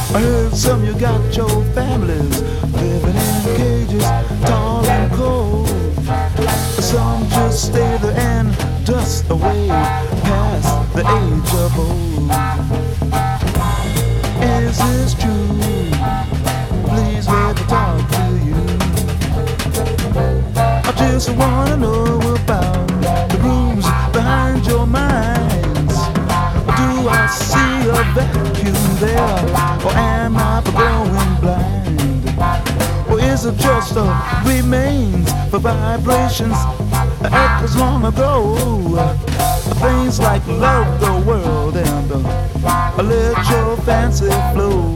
I heard some you got your families living in cages, tall and cold. Some just stay there and dust away past the age of old. Is this true? Please let me talk to you. I just wanna know about the rooms behind your minds. Do I see a vacuum there, or am I going blind? Or is it just a remains for vibrations echoes long ago? Things like love the world and let your fancy flow.